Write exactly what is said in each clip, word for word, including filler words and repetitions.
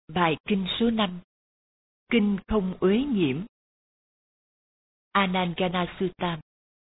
Bài kinh số năm. Kinh không uế nhiễm. Anangana Sutta.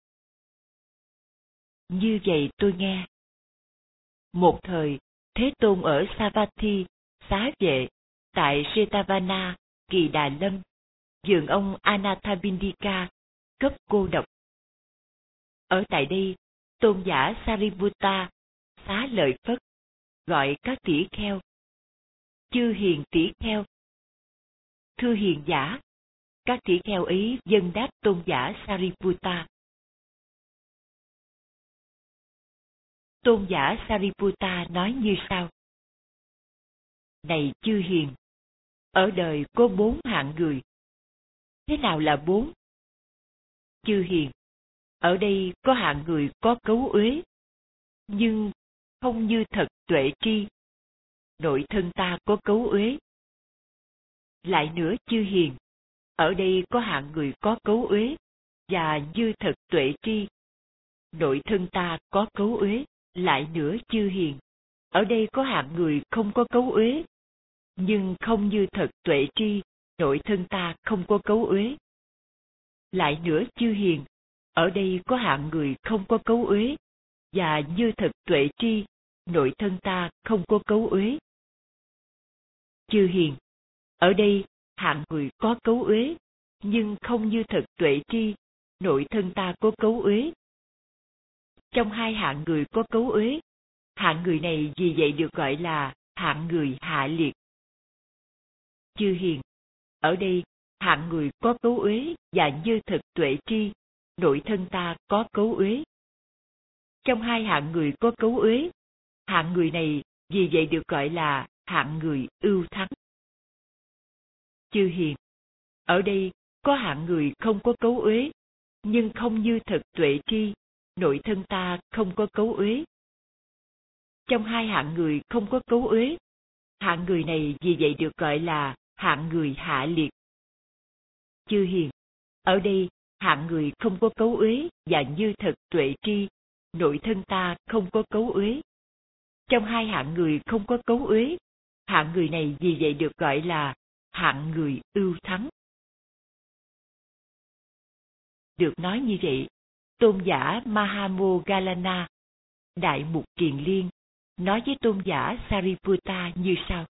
Như vậy tôi nghe. Một thời, Thế Tôn ở Savatthi, xá vệ, tại Jetavana, Kỳ Đà Lâm, vườn ông Anathapindika, cấp cô độc. Ở tại đây, tôn giả Sariputta, xá lợi Phất, gọi các tỷ kheo. Chư hiền tỷ kheo. Thưa hiền giả, các tỷ kheo ấy dâng đáp tôn giả Sariputta. Tôn giả Sariputta nói như sau. Này chư hiền, ở đời có bốn hạng người. Thế nào là bốn? Chư hiền, ở đây có hạng người có cấu uế, nhưng không như thật tuệ tri. Nội thân ta có cấu uế. Lại nữa chư hiền, ở đây có hạng người có cấu uế, và như thật tuệ tri. Nội thân ta có cấu uế. Lại nữa chư hiền, ở đây có hạng người không có cấu uế, nhưng không như thật tuệ tri, nội thân ta không có cấu uế. Lại nữa chư hiền, ở đây có hạng người không có cấu uế, và như thật tuệ tri, nội thân ta không có cấu uế. Chư hiền, ở đây hạng người có cấu uế, nhưng không như thật tuệ tri, nội thân ta có cấu uế. Trong hai hạng người có cấu uế, hạng người này vì vậy được gọi là hạng người hạ liệt. Chư hiền, ở đây hạng người có cấu uế và như thật tuệ tri, nội thân ta có cấu uế. Trong hai hạng người có cấu uế, hạng người này vì vậy được gọi là hạng người ưu thắng. Chư hiền, ở đây có hạng người không có cấu uế, nhưng không như thật tuệ tri, nội thân ta không có cấu uế. Trong hai hạng người không có cấu uế, hạng người này vì vậy được gọi là hạng người hạ liệt. Chư hiền, ở đây hạng người không có cấu uế và như thật tuệ tri, nội thân ta không có cấu uế. Trong hai hạng người không có cấu uế, hạng người này vì vậy được gọi là hạng người ưu thắng. Được nói như vậy, tôn giả Mahamoggallana, Đại Mục Kiền Liên, nói với tôn giả Sariputta như sau.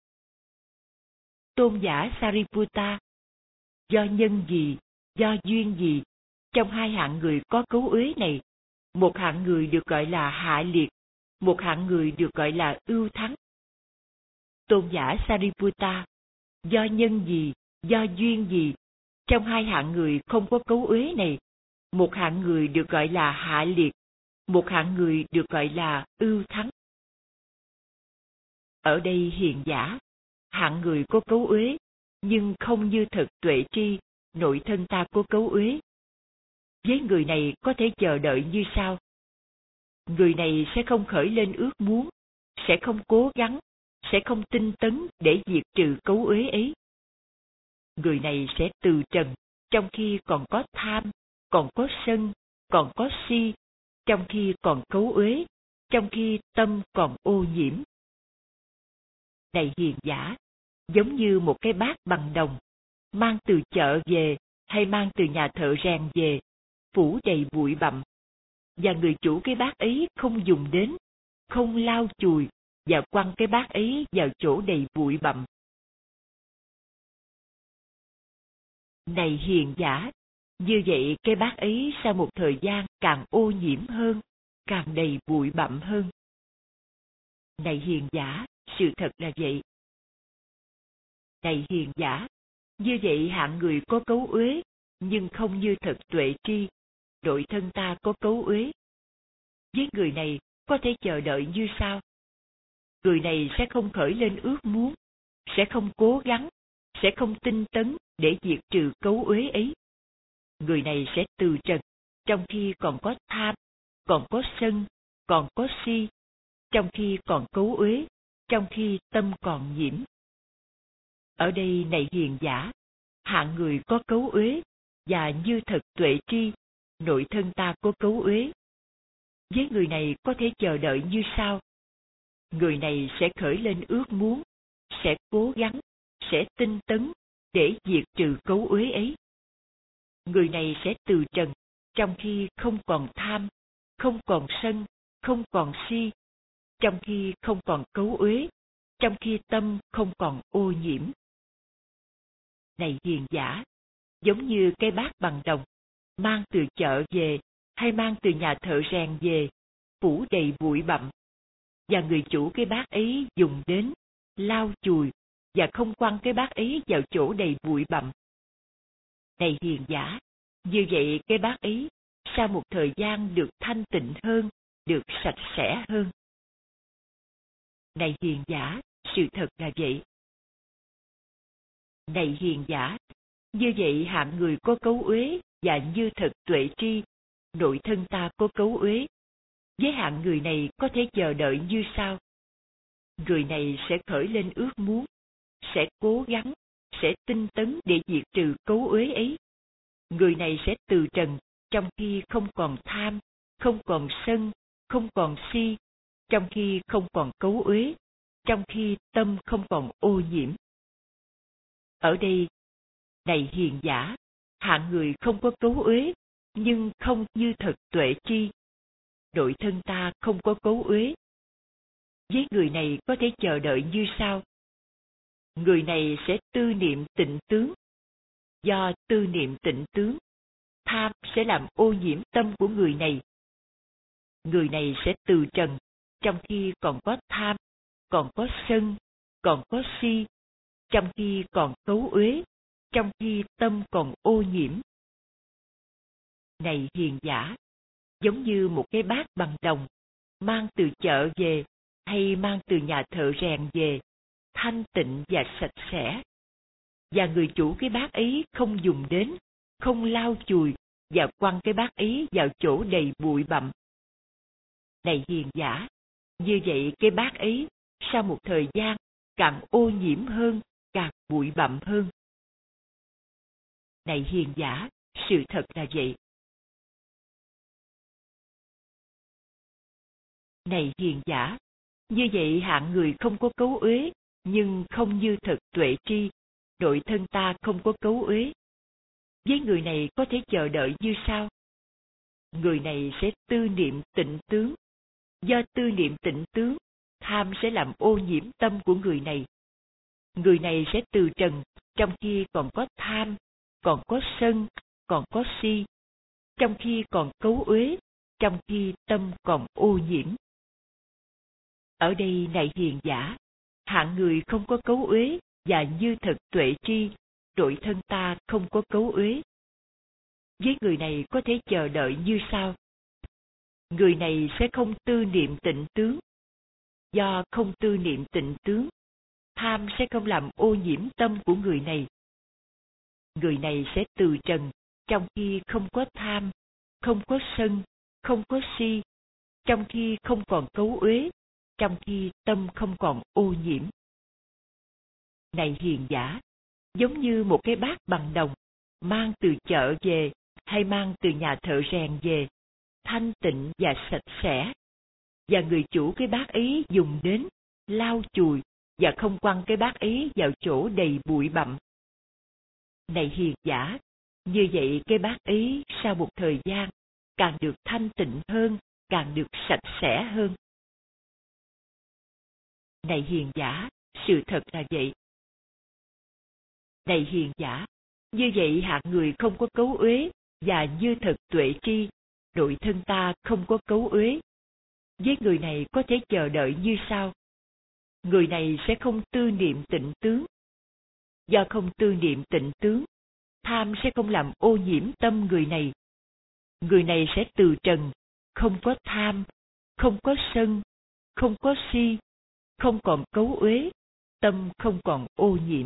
Tôn giả Sariputta, do nhân gì, do duyên gì, trong hai hạng người có cấu uế này, một hạng người được gọi là hạ liệt, một hạng người được gọi là ưu thắng. Tôn giả Sariputta, do nhân gì, do duyên gì, trong hai hạng người không có cấu uế này, một hạng người được gọi là hạ liệt, một hạng người được gọi là ưu thắng. Ở đây hiền giả, hạng người có cấu uế, nhưng không như thật tuệ tri, nội thân ta có cấu uế. Với người này có thể chờ đợi như sau. Người này sẽ không khởi lên ước muốn, sẽ không cố gắng, sẽ không tinh tấn để diệt trừ cấu uế ấy. Người này sẽ từ trần, trong khi còn có tham, còn có sân, còn có si, trong khi còn cấu uế, trong khi tâm còn ô nhiễm. Này hiền giả, giống như một cái bát bằng đồng, mang từ chợ về hay mang từ nhà thợ rèn về, phủ đầy bụi bặm, và người chủ cái bát ấy không dùng đến, không lau chùi và quăng cái bát ấy vào chỗ đầy bụi bặm. Này hiền giả, như vậy cái bát ấy sau một thời gian càng ô nhiễm hơn, càng đầy bụi bặm hơn. Này hiền giả, sự thật là vậy. Này hiền giả, như vậy hạng người có cấu uế, nhưng không như thật tuệ tri, nội thân ta có cấu uế. Với người này có thể chờ đợi như sau. Người này sẽ không khởi lên ước muốn, sẽ không cố gắng, sẽ không tinh tấn để diệt trừ cấu uế ấy. Người này sẽ từ trần, trong khi còn có tham, còn có sân, còn có si, trong khi còn cấu uế, trong khi tâm còn nhiễm. Ở đây này hiền giả, hạng người có cấu uế, và như thật tuệ tri, nội thân ta có cấu uế. Với người này có thể chờ đợi như sau. Người này sẽ khởi lên ước muốn, sẽ cố gắng, sẽ tinh tấn để diệt trừ cấu uế ấy. Người này sẽ từ trần trong khi không còn tham, không còn sân, không còn si, trong khi không còn cấu uế, trong khi tâm không còn ô nhiễm. Này hiền giả, giống như cái bát bằng đồng, mang từ chợ về hay mang từ nhà thợ rèn về, phủ đầy bụi bặm, và người chủ cái bát ấy dùng đến, lau chùi, và không quăng cái bát ấy vào chỗ đầy bụi bặm. Này hiền giả, như vậy cái bát ấy, sau một thời gian được thanh tịnh hơn, được sạch sẽ hơn. Này hiền giả, sự thật là vậy. Này hiền giả, như vậy hạng người có cấu uế và như thật tuệ tri, nội thân ta có cấu uế. Với hạng người này có thể chờ đợi như sau. Người này sẽ khởi lên ước muốn, sẽ cố gắng, sẽ tinh tấn để diệt trừ cấu uế ấy. Người này sẽ từ trần trong khi không còn tham, không còn sân, không còn si, trong khi không còn cấu uế, trong khi tâm không còn ô nhiễm. Ở đây, này hiền giả, hạng người không có cấu uế, nhưng không như thật tuệ tri. Nội thân ta không có cấu uế. Với người này có thể chờ đợi như sau. Người này sẽ tư niệm tịnh tướng. Do tư niệm tịnh tướng, tham sẽ làm ô nhiễm tâm của người này. Người này sẽ từ trần, trong khi còn có tham, còn có sân, còn có si, trong khi còn cấu uế, trong khi tâm còn ô nhiễm. Này hiền giả, giống như một cái bát bằng đồng, mang từ chợ về hay mang từ nhà thợ rèn về, thanh tịnh và sạch sẽ. Và người chủ cái bát ấy không dùng đến, không lau chùi và quăng cái bát ấy vào chỗ đầy bụi bặm. Này hiền giả, như vậy cái bát ấy sau một thời gian càng ô nhiễm hơn, càng bụi bặm hơn. Này hiền giả, sự thật là vậy. Này hiền giả, như vậy hạng người không có cấu uế, nhưng không như thật tuệ tri, nội thân ta không có cấu uế. Với người này có thể chờ đợi như sau. Người này sẽ tư niệm tịnh tướng. Do tư niệm tịnh tướng, tham sẽ làm ô nhiễm tâm của người này. Người này sẽ từ trần, trong khi còn có tham, còn có sân, còn có si, trong khi còn cấu uế, trong khi tâm còn ô nhiễm. Ở đây này hiền giả, hạng người không có cấu uế và như thật tuệ tri, nội thân ta không có cấu uế. Với người này có thể chờ đợi như sau. Người này sẽ không tư niệm tịnh tướng. Do không tư niệm tịnh tướng, tham sẽ không làm ô nhiễm tâm của người này. Người này sẽ từ trần, trong khi không có tham, không có sân, không có si, trong khi không còn cấu uế, trong khi tâm không còn ô nhiễm. Này hiền giả, giống như một cái bát bằng đồng, mang từ chợ về hay mang từ nhà thợ rèn về, thanh tịnh và sạch sẽ. Và người chủ cái bát ấy dùng đến, lau chùi và không quăng cái bát ấy vào chỗ đầy bụi bặm. Này hiền giả, như vậy cái bát ấy sau một thời gian càng được thanh tịnh hơn, càng được sạch sẽ hơn. Này hiền giả, sự thật là vậy. Này hiền giả, như vậy hạng người không có cấu uế và như thật tuệ tri, nội thân ta không có cấu uế. Với người này có thể chờ đợi như sau. Người này sẽ không tư niệm tịnh tướng. Do không tư niệm tịnh tướng, tham sẽ không làm ô nhiễm tâm người này. Người này sẽ từ trần, không có tham, không có sân, không có si, không còn cấu uế, tâm không còn ô nhiễm.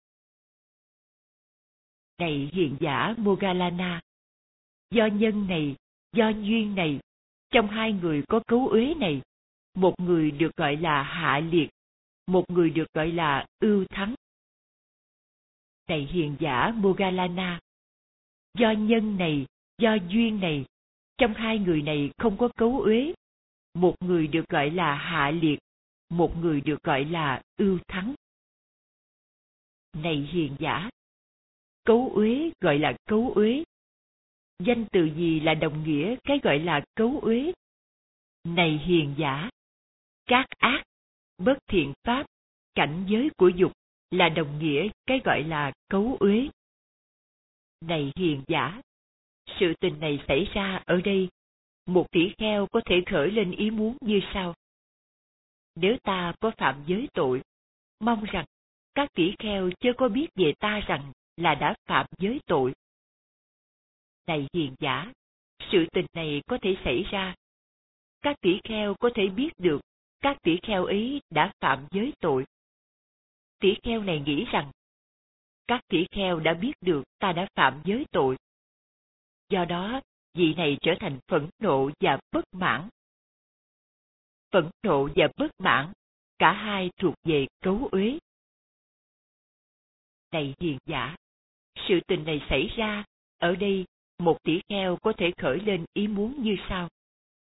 Này hiền giả Moggallana, do nhân này, do duyên này, trong hai người có cấu uế này, một người được gọi là hạ liệt, một người được gọi là ưu thắng. Này hiền giả Moggallana, do nhân này, do duyên này, trong hai người này không có cấu uế, một người được gọi là hạ liệt, một người được gọi là ưu thắng. Này hiền giả, cấu uế gọi là cấu uế. Danh từ gì là đồng nghĩa cái gọi là cấu uế? Này hiền giả, các ác, bất thiện pháp, cảnh giới của dục là đồng nghĩa cái gọi là cấu uế. Này hiền giả, sự tình này xảy ra ở đây, một tỷ kheo có thể khởi lên ý muốn như sau. Nếu ta có phạm giới tội, mong rằng các tỷ kheo chưa có biết về ta rằng là đã phạm giới tội. Này hiền giả, sự tình này có thể xảy ra. Các tỷ kheo có thể biết được các tỷ kheo ấy đã phạm giới tội. Tỷ kheo này nghĩ rằng các tỷ kheo đã biết được ta đã phạm giới tội. Do đó, vị này trở thành phẫn nộ và bất mãn. Phẫn nộ và bất mãn, cả hai thuộc về cấu uế. Này hiền giả, sự tình này xảy ra, ở đây một tỷ kheo có thể khởi lên ý muốn như sau.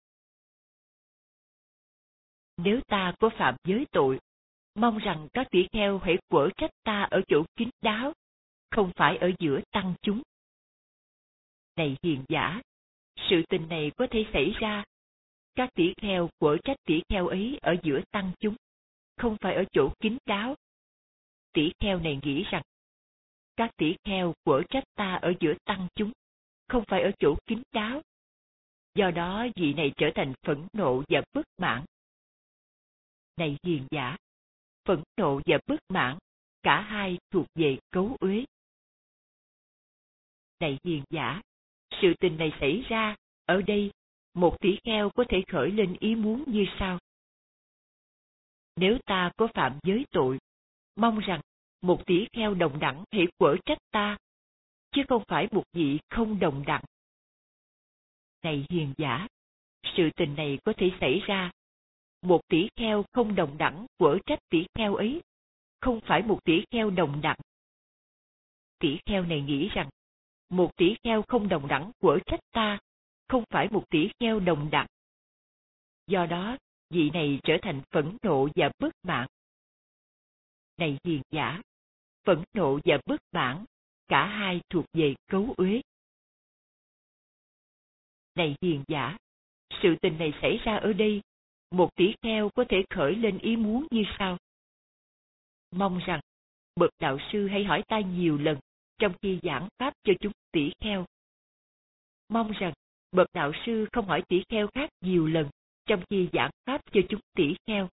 Nếu ta có phạm giới tội, mong rằng các tỷ kheo hãy quở trách ta ở chỗ kín đáo, không phải ở giữa tăng chúng. Này hiền giả, sự tình này có thể xảy ra. Các tỷ kheo quở trách tỷ kheo ấy ở giữa tăng chúng, không phải ở chỗ kín đáo. Tỷ kheo này nghĩ rằng, các tỷ kheo quở trách ta ở giữa tăng chúng, không phải ở chỗ kín đáo. Do đó vị này trở thành phẫn nộ và bất mãn. Này hiền giả, phẫn nộ và bất mãn, cả hai thuộc về cấu uế. Này hiền giả, sự tình này xảy ra, ở đây, một tỷ kheo có thể khởi lên ý muốn như sau. Nếu ta có phạm giới tội, mong rằng một tỷ kheo đồng đẳng hãy quở trách ta, chứ không phải một vị không đồng đẳng. Này hiền giả, sự tình này có thể xảy ra. Một tỷ kheo không đồng đẳng quở trách tỷ kheo ấy, không phải một tỷ kheo đồng đẳng. Tỷ kheo này nghĩ rằng, một tỷ kheo không đồng đẳng quở trách ta, không phải một tỷ kheo đồng đẳng. Do đó, vị này trở thành phẫn nộ và bất mãn. Này hiền giả, phẫn nộ và bất mãn, cả hai thuộc về cấu uế. Này hiền giả, sự tình này xảy ra ở đây, một tỷ kheo có thể khởi lên ý muốn như sau. Mong rằng, bậc đạo sư hãy hỏi ta nhiều lần, trong khi giảng pháp cho chúng tỷ kheo. Mong rằng, bậc đạo sư không hỏi tỷ kheo khác nhiều lần, trong khi giảng pháp cho chúng tỷ kheo.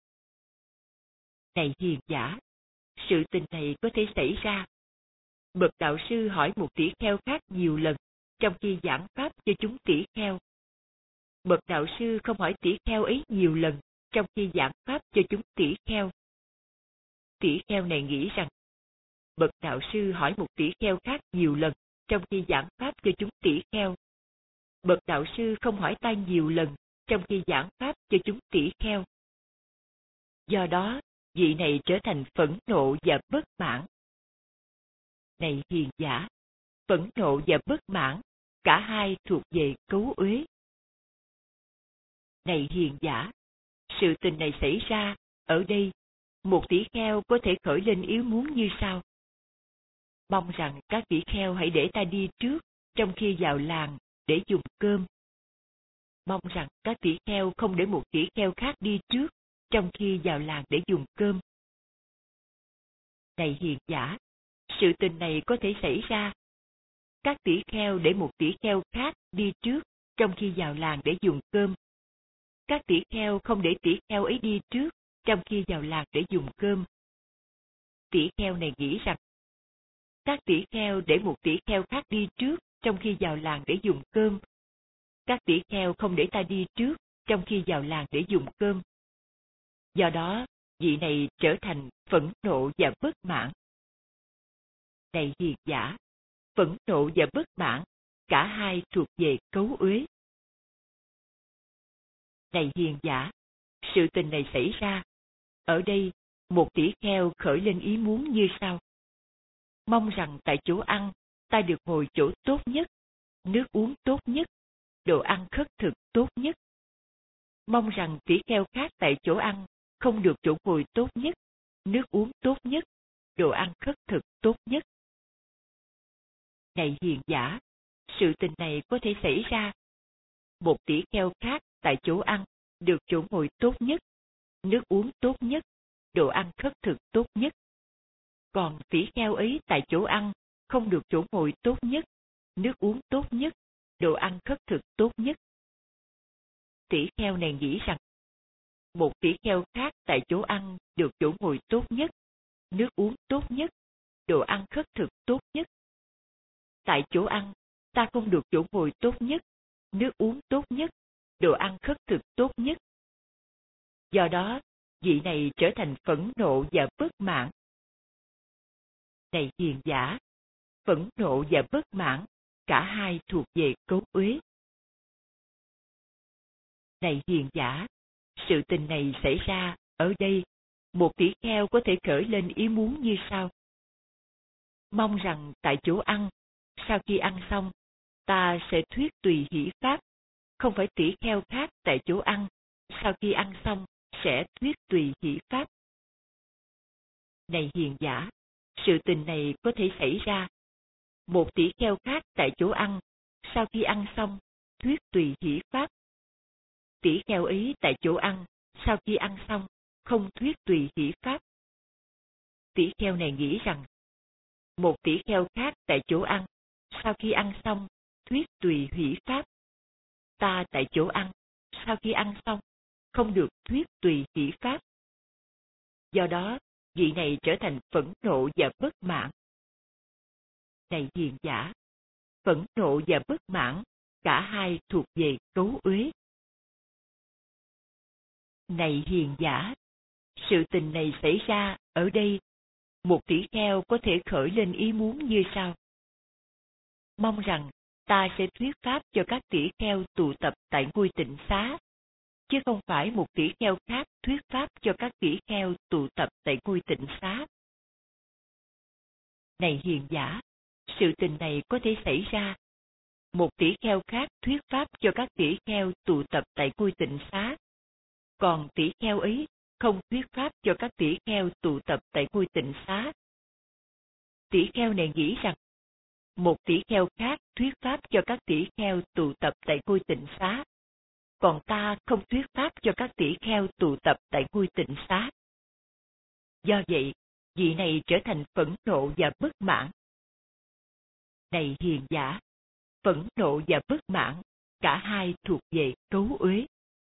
Này hiền giả, sự tình này có thể xảy ra. Bậc đạo sư hỏi một tỷ kheo khác nhiều lần, trong khi giảng pháp cho chúng tỷ kheo. Bậc đạo sư không hỏi tỷ kheo ấy nhiều lần, trong khi giảng pháp cho chúng tỷ kheo. Tỷ kheo này nghĩ rằng, bậc đạo sư hỏi một tỷ kheo khác nhiều lần, trong khi giảng pháp cho chúng tỷ kheo. Bậc đạo sư không hỏi ta nhiều lần, trong khi giảng pháp cho chúng tỷ kheo. Do đó, vị này trở thành phẫn nộ và bất mãn. Này hiền giả, phẫn nộ và bất mãn, cả hai thuộc về cấu uế. Này hiền giả, sự tình này xảy ra, ở đây, một tỷ kheo có thể khởi lên ý muốn như sau. Mong rằng các tỷ kheo hãy để ta đi trước, trong khi vào làng, để dùng cơm. Mong rằng các tỷ kheo không để một tỷ kheo khác đi trước, trong khi vào làng để dùng cơm. Này hiền giả, sự tình này có thể xảy ra. Các tỷ kheo để một tỷ kheo khác đi trước, trong khi vào làng để dùng cơm. Các tỷ kheo không để tỷ kheo ấy đi trước, trong khi vào làng để dùng cơm. Tỷ kheo này nghĩ rằng, các tỷ kheo để một tỷ kheo khác đi trước, trong khi vào làng để dùng cơm. Các tỷ kheo không để ta đi trước, trong khi vào làng để dùng cơm. Do đó, vị này trở thành phẫn nộ và bất mãn. Này hiền giả, phẫn nộ và bất mãn, cả hai thuộc về cấu uế. Này hiền giả, sự tình này xảy ra. Ở đây, một tỷ kheo khởi lên ý muốn như sau. Mong rằng tại chỗ ăn, ta được ngồi chỗ tốt nhất, nước uống tốt nhất, đồ ăn khất thực tốt nhất. Mong rằng tỷ kheo khác tại chỗ ăn, không được chỗ ngồi tốt nhất, nước uống tốt nhất, đồ ăn khất thực tốt nhất. Này hiền giả, sự tình này có thể xảy ra. Một tỷ kheo khác tại chỗ ăn được chỗ ngồi tốt nhất, nước uống tốt nhất, đồ ăn khất thực tốt nhất. Còn tỷ kheo ấy tại chỗ ăn không được chỗ ngồi tốt nhất, nước uống tốt nhất, đồ ăn khất thực tốt nhất. Tỷ kheo này nghĩ rằng, một tỷ kheo khác tại chỗ ăn được chỗ ngồi tốt nhất, nước uống tốt nhất, đồ ăn khất thực tốt nhất. Tại chỗ ăn, ta không được chỗ ngồi tốt nhất, nước uống tốt nhất, đồ ăn khất thực tốt nhất. Do đó, vị này trở thành phẫn nộ và bất mãn. Này hiền giả, phẫn nộ và bất mãn, cả hai thuộc về cấu uế. Này hiền giả, sự tình này xảy ra ở đây, một tỷ kheo có thể khởi lên ý muốn như sau. Mong rằng tại chỗ ăn, sau khi ăn xong, ta sẽ thuyết tùy hỷ pháp, không phải tỷ kheo khác tại chỗ ăn, sau khi ăn xong, sẽ thuyết tùy hỷ pháp. Này hiền giả, sự tình này có thể xảy ra. Một tỷ kheo khác tại chỗ ăn, sau khi ăn xong, thuyết tùy hỷ pháp. Tỷ kheo ấy tại chỗ ăn, sau khi ăn xong, không thuyết tùy hỷ pháp. Tỷ kheo này nghĩ rằng, một tỷ kheo khác tại chỗ ăn, sau khi ăn xong, thuyết tùy hỷ pháp. Ta tại chỗ ăn, sau khi ăn xong, không được thuyết tùy hỷ pháp. Do đó, vị này trở thành phẫn nộ và bất mãn. Này hiền giả, phẫn nộ và bất mãn, cả hai thuộc về cấu uế. Này hiền giả, sự tình này xảy ra ở đây, một tỷ kheo có thể khởi lên ý muốn như sau. Mong rằng ta sẽ thuyết pháp cho các tỷ kheo tụ tập tại ngôi tịnh xá, chứ không phải một tỷ kheo khác thuyết pháp cho các tỷ kheo tụ tập tại ngôi tịnh xá. Này hiền giả, sự tình này có thể xảy ra. Một tỷ kheo khác thuyết pháp cho các tỷ kheo tụ tập tại ngôi tịnh xá, còn tỷ kheo ấy không thuyết pháp cho các tỷ kheo tụ tập tại ngôi tịnh xá. Tỷ kheo này nghĩ rằng, một tỷ kheo khác thuyết pháp cho các tỷ kheo tụ tập tại ngôi tịnh xá, còn ta không thuyết pháp cho các tỷ kheo tụ tập tại ngôi tịnh xá. Do vậy, vị này trở thành phẫn nộ và bất mãn. Này hiền giả, phẫn nộ và bất mãn, cả hai thuộc về cấu uế.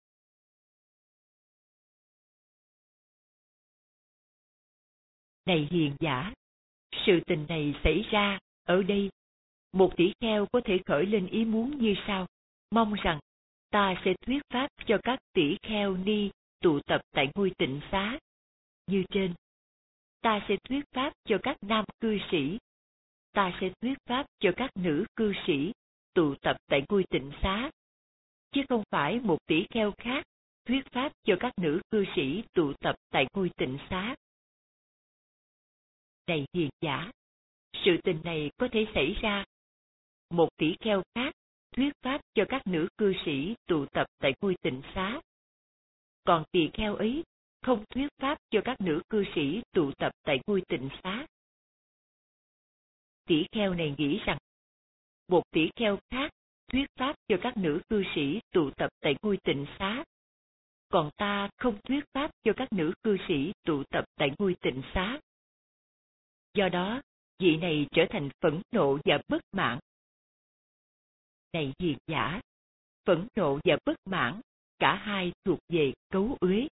Này hiền giả, sự tình này xảy ra ở đây, một tỷ kheo có thể khởi lên ý muốn như sau. Mong rằng ta sẽ thuyết pháp cho các tỷ kheo ni tụ tập tại ngôi tịnh xá. Như trên, ta sẽ thuyết pháp cho các nam cư sĩ, ta sẽ thuyết pháp cho các nữ cư sĩ tụ tập tại ngôi tịnh xá, chứ không phải một tỷ kheo khác thuyết pháp cho các nữ cư sĩ tụ tập tại ngôi tịnh xá. Này hiền giả, sự tình này có thể xảy ra. Một tỷ kheo khác thuyết pháp cho các nữ cư sĩ tụ tập tại ngôi tịnh xá, còn tỳ kheo ấy không thuyết pháp cho các nữ cư sĩ tụ tập tại ngôi tịnh xá. Tỷ kheo này nghĩ rằng, một tỷ kheo khác thuyết pháp cho các nữ cư sĩ tụ tập tại ngôi tịnh xá, còn ta không thuyết pháp cho các nữ cư sĩ tụ tập tại ngôi tịnh xá. Do đó, vị này trở thành phẫn nộ và bất mãn. Này hiền giả, phẫn nộ và bất mãn, cả hai thuộc về cấu uế.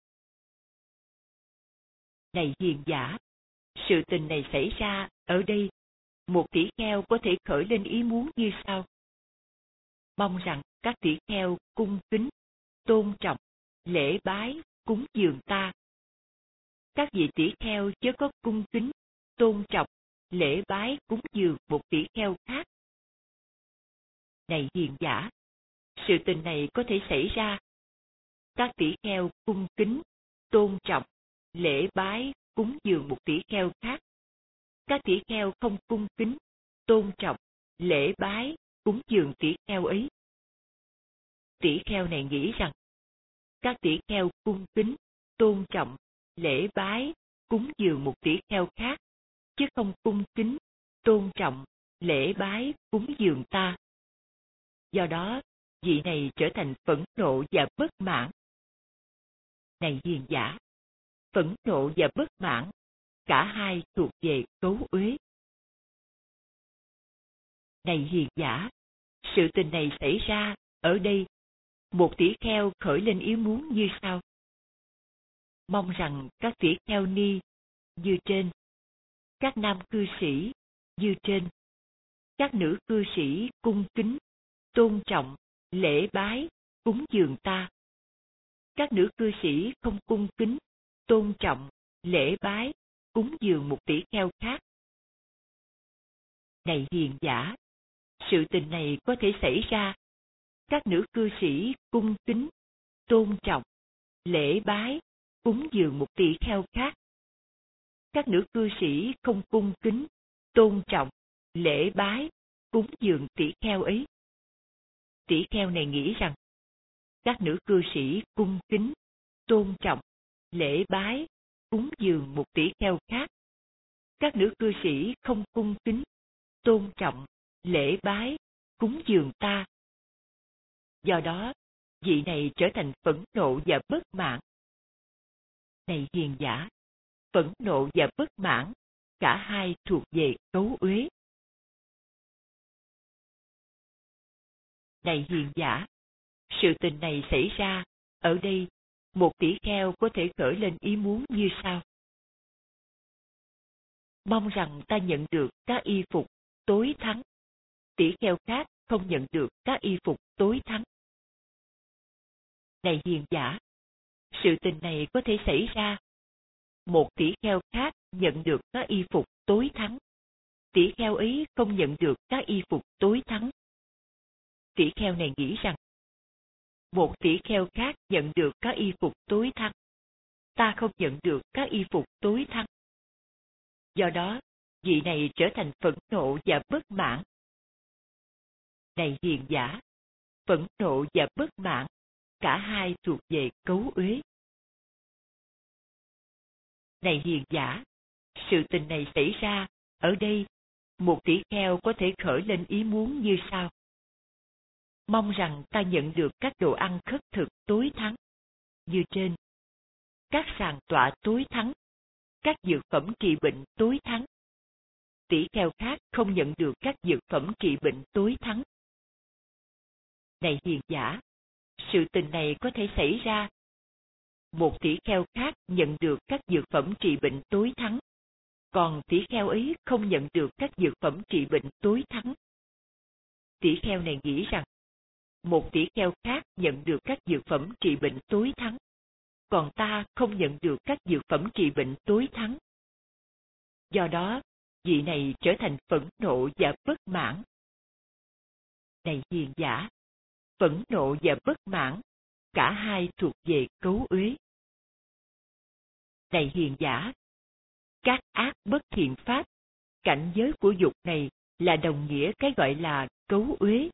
Này hiền giả, sự tình này xảy ra ở đây, một tỷ kheo có thể khởi lên ý muốn như sau. Mong rằng các tỷ kheo cung kính, tôn trọng, lễ bái, cúng dường ta. Các vị tỷ kheo chớ có cung kính, tôn trọng, lễ bái, cúng dường một tỷ kheo khác. Này hiền giả, sự tình này có thể xảy ra. Các tỷ kheo cung kính, tôn trọng, lễ bái, cúng dường một tỷ kheo khác. Các tỷ kheo không cung kính, tôn trọng, lễ bái, cúng dường tỷ kheo ấy. Tỷ kheo này nghĩ rằng, các tỷ kheo cung kính, tôn trọng, lễ bái, cúng dường một tỷ kheo khác, chứ không cung kính, tôn trọng, lễ bái, cúng dường ta. Do đó, vị này trở thành phẫn nộ và bất mãn. Này hiền giả, phẫn nộ và bất mãn, cả hai thuộc về cấu uế. Này hiền giả, sự tình này xảy ra ở đây, một tỷ kheo khởi lên ý muốn như sau. Mong rằng các tỷ kheo ni như trên, các nam cư sĩ như trên, các nữ cư sĩ cung kính, tôn trọng, lễ bái, cúng dường ta. Các nữ cư sĩ không cung kính, tôn trọng, lễ bái, cúng dường một tỷ kheo khác. Này hiền giả, sự tình này có thể xảy ra. Các nữ cư sĩ cung kính, tôn trọng, lễ bái, cúng dường một tỷ kheo khác. Các nữ cư sĩ không cung kính, tôn trọng, lễ bái, cúng dường tỷ kheo ấy. Tỷ kheo này nghĩ rằng, các nữ cư sĩ cung kính, tôn trọng, lễ bái, cúng dường một tỷ kheo khác. Các nữ cư sĩ không cung kính, tôn trọng, lễ bái, cúng dường ta. Do đó, vị này trở thành phẫn nộ và bất mãn. Này hiền giả, phẫn nộ và bất mãn, cả hai thuộc về cấu uế. Này hiền giả, sự tình này xảy ra, ở đây, một tỷ kheo có thể khởi lên ý muốn như sau. Mong rằng ta nhận được các y phục tối thắng. Tỷ kheo khác không nhận được các y phục tối thắng. Này hiền giả, sự tình này có thể xảy ra. Một tỷ kheo khác nhận được các y phục tối thắng. Tỷ kheo ấy không nhận được các y phục tối thắng. Tỷ kheo này nghĩ rằng, một tỷ kheo khác nhận được các y phục tối thắng. Ta không nhận được các y phục tối thắng. Do đó, vị này trở thành phẫn nộ và bất mãn. Này hiền giả, phẫn nộ và bất mãn, cả hai thuộc về cấu uế. Này hiền giả, sự tình này xảy ra, ở đây, một tỷ kheo có thể khởi lên ý muốn như sau. Mong rằng ta nhận được các đồ ăn khất thực tối thắng, như trên, các sàng tọa tối thắng, các dược phẩm trị bệnh tối thắng. Tỷ kheo khác không nhận được các dược phẩm trị bệnh tối thắng. Này hiền giả, sự tình này có thể xảy ra. Một tỷ kheo khác nhận được các dược phẩm trị bệnh tối thắng, còn tỷ kheo ấy không nhận được các dược phẩm trị bệnh tối thắng. Tỷ kheo này nghĩ rằng, một tỷ kheo khác nhận được các dược phẩm trị bệnh tối thắng, còn ta không nhận được các dược phẩm trị bệnh tối thắng. Do đó, vị này trở thành phẫn nộ và bất mãn. Này hiền giả, phẫn nộ và bất mãn, cả hai thuộc về cấu uế. Này hiền giả, các ác bất thiện pháp, cảnh giới của dục này là đồng nghĩa cái gọi là cấu uế.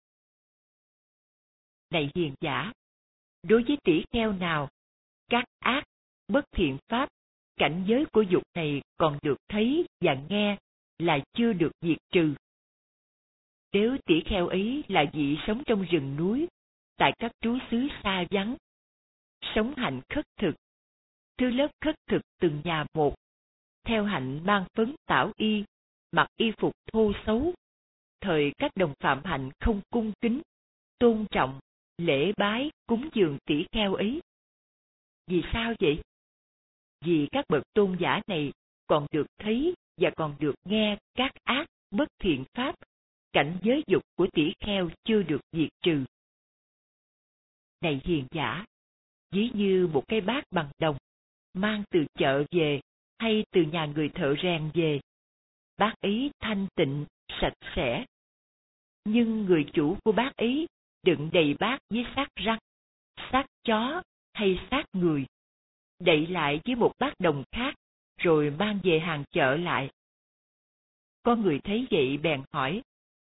Này hiền giả, đối với tỷ kheo nào, các ác, bất thiện pháp, cảnh giới của dục này còn được thấy và nghe là chưa được diệt trừ. Nếu tỷ kheo ấy là vị sống trong rừng núi, tại các trú xứ xa vắng, sống hạnh khất thực, thứ lớp khất thực từng nhà một, theo hạnh mang phấn tảo y, mặc y phục thô xấu, thời các đồng phạm hạnh không cung kính, tôn trọng, lễ bái, cúng dường tỷ kheo ấy. Vì sao vậy? Vì các bậc tôn giả này còn được thấy và còn được nghe các ác, bất thiện pháp, cảnh giới dục của tỷ kheo chưa được diệt trừ. Này hiền giả, ví như một cái bát bằng đồng, mang từ chợ về hay từ nhà người thợ rèn về, bát ấy thanh tịnh, sạch sẽ. Nhưng người chủ của bát ấy đựng đầy bát với xác rắn, xác chó hay xác người, đậy lại với một bát đồng khác, rồi mang về hàng chợ lại. Có người thấy vậy bèn hỏi,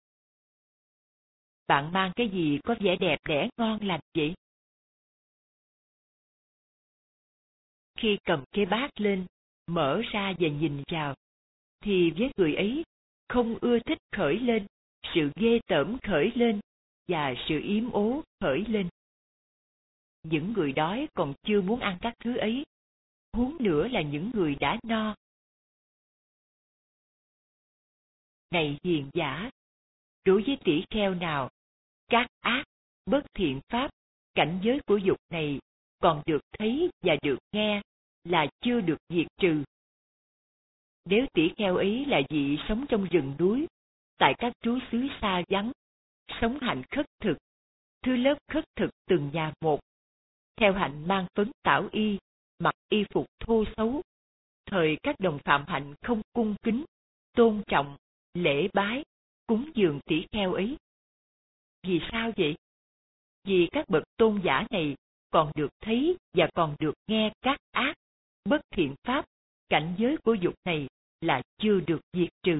bạn mang cái gì có vẻ đẹp đẽ ngon lành vậy? Khi cầm cái bát lên, mở ra và nhìn vào, thì với người ấy không ưa thích khởi lên, sự ghê tởm khởi lên và sự yếm ố khởi lên. Những người đói còn chưa muốn ăn các thứ ấy, huống nữa là những người đã no. Này hiền giả, đối với tỷ kheo nào, các ác, bất thiện pháp, cảnh giới của dục này còn được thấy và được nghe là chưa được diệt trừ. Nếu tỷ kheo ấy là vị sống trong rừng núi, tại các trú xứ xa vắng, sống hạnh khất thực, thứ lớp khất thực từng nhà một, theo hạnh mang phấn tảo y, mặc y phục thô xấu, thời các đồng phạm hạnh không cung kính, tôn trọng, lễ bái, cúng dường tỷ kheo ấy. Vì sao vậy? Vì các bậc tôn giả này còn được thấy và còn được nghe các ác, bất thiện pháp, cảnh giới của dục này là chưa được diệt trừ.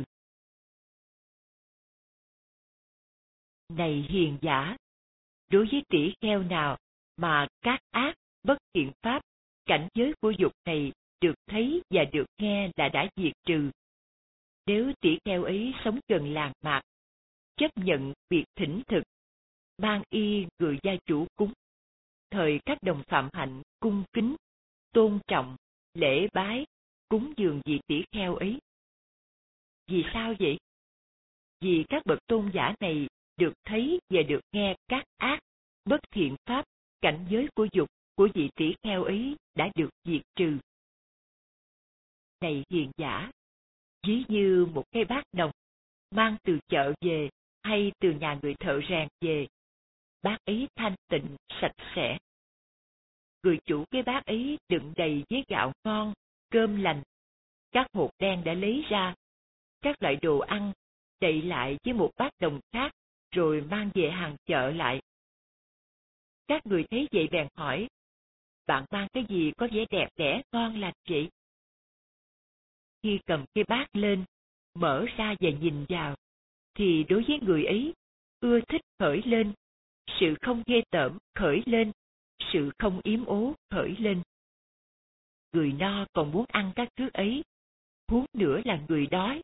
Này hiền giả, đối với tỷ kheo nào mà các ác, bất thiện pháp, cảnh giới của dục này được thấy và được nghe là đã diệt trừ. Nếu tỷ kheo ấy sống gần làng mạc, chấp nhận việc thỉnh thực, ban y người gia chủ cúng, thời các đồng phạm hạnh cung kính, tôn trọng, lễ bái, cúng dường vị tỷ kheo ấy. Vì sao vậy? Vì các bậc tôn giả này được thấy và được nghe các ác, bất thiện pháp, cảnh giới của dục của vị tỷ kheo ấy đã được diệt trừ. Này hiền giả, ví như một cái bát đồng mang từ chợ về hay từ nhà người thợ rèn về, bát ấy thanh tịnh, sạch sẽ. Người chủ cái bát ấy đựng đầy với gạo ngon, cơm lành, các hột đen đã lấy ra, các loại đồ ăn đậy lại với một bát đồng khác, rồi mang về hàng chợ lại. Các người thấy vậy bèn hỏi, bạn mang cái gì có vẻ đẹp đẽ ngon lành vậy? Khi cầm cái bát lên, mở ra và nhìn vào, thì đối với người ấy, ưa thích khởi lên, sự không ghê tởm khởi lên, sự không yếm ố khởi lên. Người no còn muốn ăn các thứ ấy, huống nữa là người đói.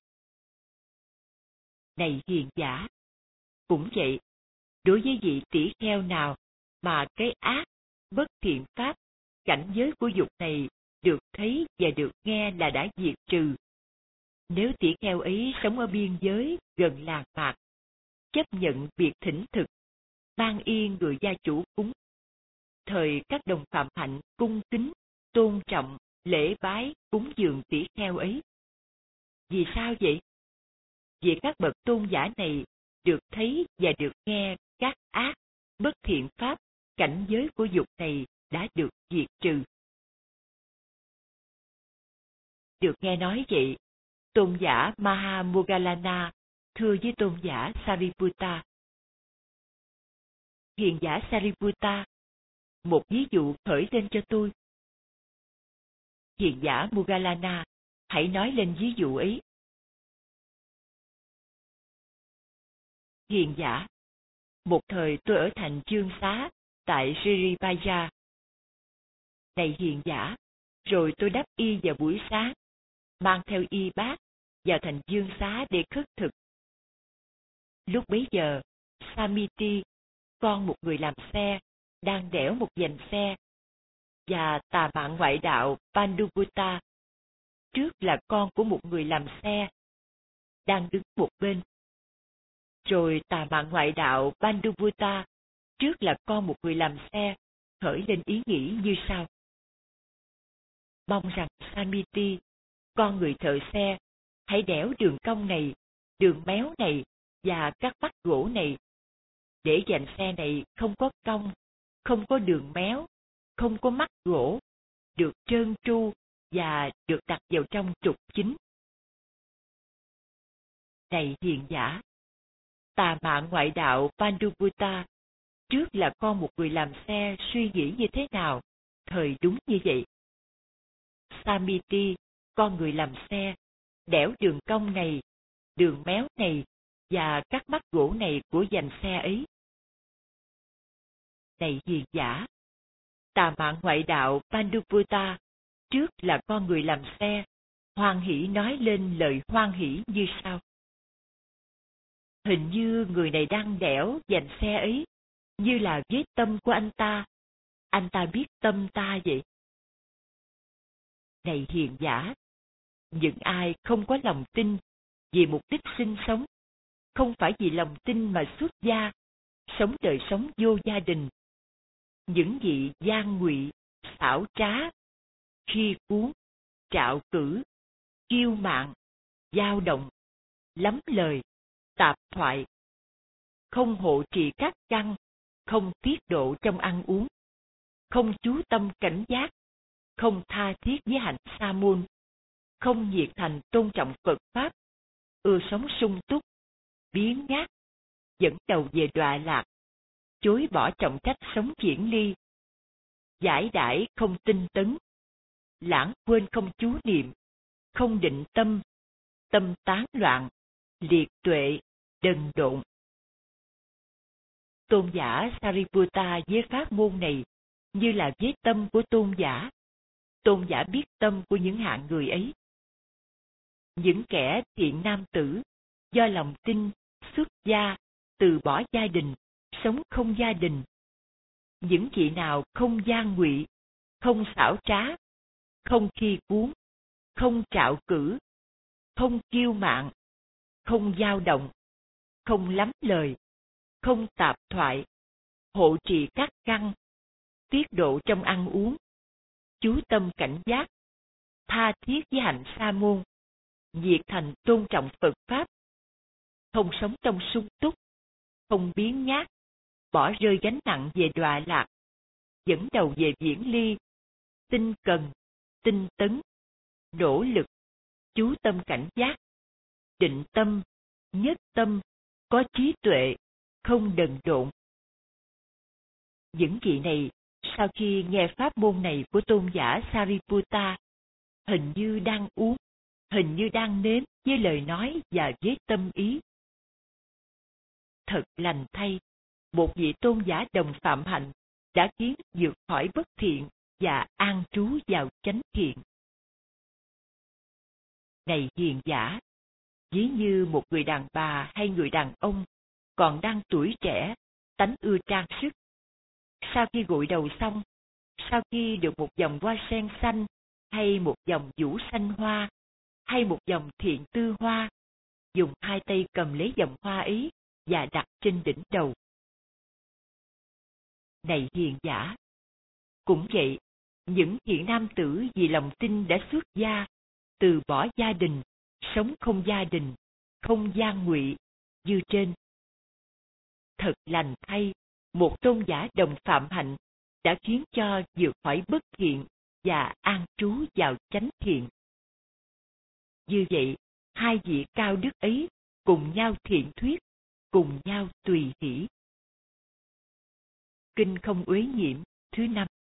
Này hiền giả, cũng vậy, đối với vị tỷ kheo nào mà cái ác, bất thiện pháp, cảnh giới của dục này được thấy và được nghe là đã diệt trừ. Nếu tỷ kheo ấy sống ở biên giới gần làng mạc, chấp nhận việc thỉnh thực, ban yên người gia chủ cúng, thời các đồng phạm hạnh cung kính, tôn trọng, lễ bái, cúng dường tỷ kheo ấy. Vì sao vậy? Vì các bậc tôn giả này được thấy và được nghe các ác, bất thiện pháp, cảnh giới của dục này đã được diệt trừ. Được nghe nói vậy, tôn giả Mahamoggallana thưa với tôn giả Sariputta: Hiền giả Sariputta, một ví dụ khởi lên cho tôi. Hiền giả Moggallana, hãy nói lên ví dụ ấy. Hiền giả, một thời tôi ở thành Dương Xá, tại Srivijaya. Này hiền giả, rồi tôi đắp y vào buổi sáng, mang theo y bát vào thành Dương Xá để khất thực. Lúc bấy giờ, Samiti, con một người làm xe, đang đẽo một dành xe, và tà mạng ngoại đạo Panduputta, trước là con của một người làm xe, đang đứng một bên. Rồi tà mạng ngoại đạo Panduputta, trước là con một người làm xe, khởi lên ý nghĩ như sau: mong rằng Samiti, con người thợ xe, hãy đẽo đường cong này, đường méo này và các mắt gỗ này, để dành xe này không có cong, không có đường méo, không có mắt gỗ, được trơn tru và được đặt vào trong trục chính. Này hiền giả, tà mạng ngoại đạo Panduputta, trước là con một người làm xe suy nghĩ như thế nào, thời đúng như vậy. Samiti, con người làm xe, đẽo đường cong này, đường méo này và các mắt gỗ này của dành xe ấy. Này hiền giả, tà mạng ngoại đạo Panduputta, trước là con người làm xe, hoan hỉ nói lên lời hoan hỉ như sau. Hình như người này đang đẽo giành xe ấy, như là với tâm của anh ta. Anh ta biết tâm ta vậy. Này hiền giả, những ai không có lòng tin vì mục đích sinh sống, không phải vì lòng tin mà xuất gia, sống đời sống vô gia đình. Những vị gian ngụy, xảo trá, khi cuốn, trạo cử, kiêu mạn, dao động, lắm lời, tạp thoại, không hộ trì các căn, không tiết độ trong ăn uống, không chú tâm cảnh giác, không tha thiết với hạnh sa môn, không nhiệt thành tôn trọng Phật Pháp, ưa sống sung túc, biếng nhác, dẫn đầu về đọa lạc, chối bỏ trọng trách sống triển ly, giải đãi không tinh tấn, lãng quên không chú niệm, không định tâm, tâm tán loạn, liệt tuệ, đần độn. Tôn giả Sariputta với pháp môn này như là với tâm của tôn giả. Tôn giả biết tâm của những hạng người ấy. Những kẻ thiện nam tử, do lòng tin, xuất gia, từ bỏ gia đình, sống không gia đình. Những chị nào không gian ngụy, không xảo trá, không khi cuốn, không trạo cử, không kiêu mạn, không dao động, không lắm lời, không tạp thoại, hộ trì các căn, tiết độ trong ăn uống, chú tâm cảnh giác, tha thiết với hạnh sa môn, nhiệt thành tôn trọng Phật Pháp, không sống trong sung túc, không biếng nhác, bỏ rơi gánh nặng về đọa lạc, dẫn đầu về viễn ly, tinh cần, tinh tấn, nỗ lực, chú tâm cảnh giác, định tâm, nhất tâm, có trí tuệ, không đần độn. Những vị này, sau khi nghe pháp môn này của tôn giả Sariputta, hình như đang uống, hình như đang nếm với lời nói và với tâm ý. Thật lành thay, một vị tôn giả đồng phạm hạnh đã khiến vượt khỏi bất thiện và an trú vào chánh thiện. Này hiền giả, ví như một người đàn bà hay người đàn ông còn đang tuổi trẻ, tánh ưa trang sức. Sau khi gội đầu xong, sau khi được một vòng hoa sen xanh, hay một vòng vũ xanh hoa, hay một vòng thiện tư hoa, dùng hai tay cầm lấy vòng hoa ấy và đặt trên đỉnh đầu. Này hiền giả, cũng vậy, những thiện nam tử vì lòng tin đã xuất gia, từ bỏ gia đình, sống không gia đình, không gian ngụy, như trên. Thật lành thay, một tôn giả đồng phạm hạnh đã khiến cho vượt khỏi bất thiện và an trú vào chánh thiện. Như vậy, hai vị cao đức ấy cùng nhau thiện thuyết, cùng nhau tùy hỷ. Kinh Không Uế Nhiễm thứ năm.